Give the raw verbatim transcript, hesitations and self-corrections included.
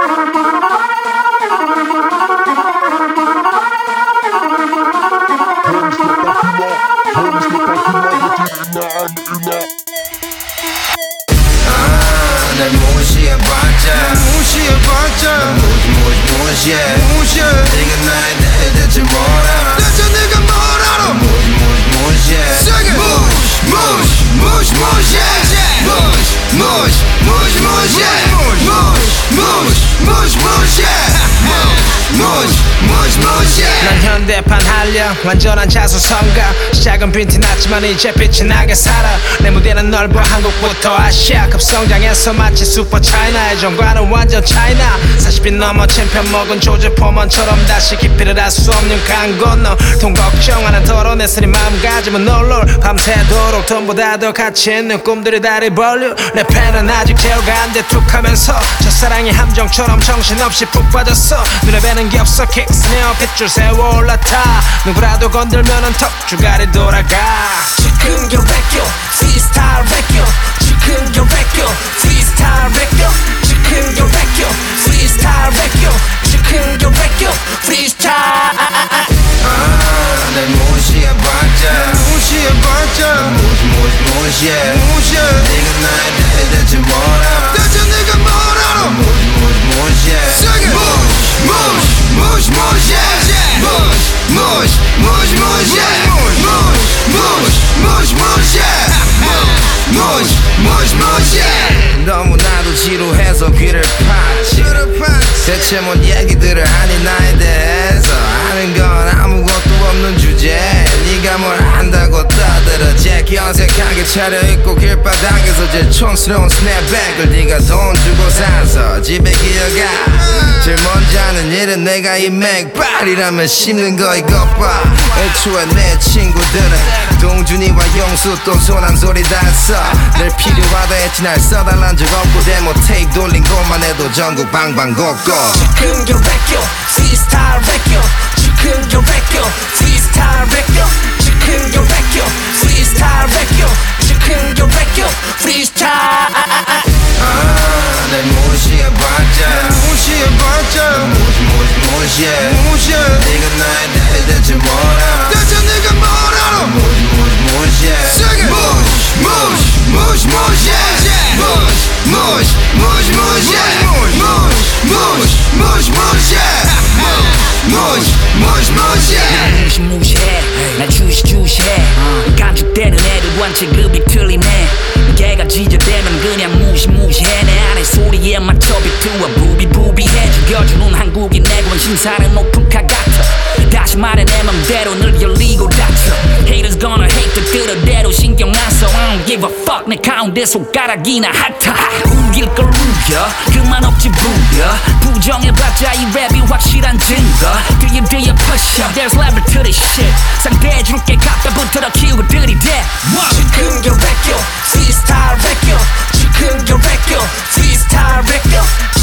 날 무시해봤자 무시해봤자 무시 무시 무시해 무시해 네가 나에 대해 대체 뭘 알아 대체 네가 뭘 알아 무시 무시 무시해 무시 무시 무시 무시해 무시 무시 무시 무시해 무시 무시 무시 무시해 무시 무시 무시해 난 현대판 한량 완전한 자수성가 시작은 빈티 났지만 이제 빛이 나게 살아 내 무대는 넓어 한국부터 아시아 급성장해서 마치 슈퍼 차이나의 정과는 완전 차이나 사십 인 넘어 챔피언 먹은 조제 포먼처럼 다시 깊이를 알 수 없는 강 건너 돈 걱정하는 더러운 애쓰리 마음가짐은 널널 밤새도록 돈보다 더 가치 있는 꿈들이 다리 벌려 내 팬은 아직 제어가 안 돼 툭하면서 첫사랑이 함정처럼 정신없이 푹 빠졌어 눈에 뵈는 게 없어 킥 스네어 핏줄 세워 올라타 누구라도 건들면은 턱 주가리 돌아가 지금 겨백겨 프리스타일 백겨 지금 겨백겨 프리스타일 백겨 지금 겨백겨 프리스타일 백겨 지금 겨백겨 프리스타일 날 무시해봤자 무시해봤자 무시 무시 무시해 무시해 네가 나에 대해 대체 뭘 알아 대체 네가 뭘 알아 무시 무시 무시해 무시 무시 무시 무시해 무시 무시 무시 무시해 무시 무시 무시 무시해 무시 무시 무시해 너무나도 지루해서 귀를 파지 대체 뭔 얘기들을 하니 나에 대해서 아는 건 아무것도 없는 주제 네가 뭘 안다고 떠들어 재키 어색하게 차려입고 길바닥에서 제일 촌스러운 스냅백을 네가 돈 주고 사서 집에 기어가 제일 먼저 하는 일은 내가 이 맥발이라면 씹는 거 이것 봐 애초에 내 친구들은 동준이와 영수 또 손 한 소리 다 써 늘 필요하다 했지 날 써달란 적 없고 데모 테이프 돌린 것만 해도 전국 방방곡곡 지금 겨백겨 프리스타일 백겨 지금 겨백겨 프리스타일 백겨 지금 겨백겨 프리스타일 백겨 지금 겨백겨 프리스타일 날 무시해봤자 무시해봤자 무시 무시 무시해 무시해 네가 나에 대해 대체 뭘 알아 대체 네가 뭘 알아 무시 무시 무시해 무시 무시 무시 무시해 무시 무시 무시 무시해 무시 무시 무시 무시해 무시 무시 무시해 무시무시해 난 주시주시해 간죽대는 애들 완체급이 틀리네 걔가 지저대면 그냥 무시무시해 내 안에 소리에 맞춰 비투어 부비부비해 죽여주는 한국인 내건 신사는 높은 카 같아 다시 말해 내 맘대로 늘 열리고 닫혀 Haters gonna hate 그 뜻대로 신경 안 써 I don't give a fuck 내 가운데 손가락이나 핫하 우길 걸 우겨 그만 없지 부여 부정해봤자 이 랩이 확실한 증거 뒤에 뒤에 push up There's level to this shit 상대해줄게 갖다부터 더 키우고 들이대 지금 겨백겨 프리스타일 백겨 지금 겨백겨 프리스타일 백겨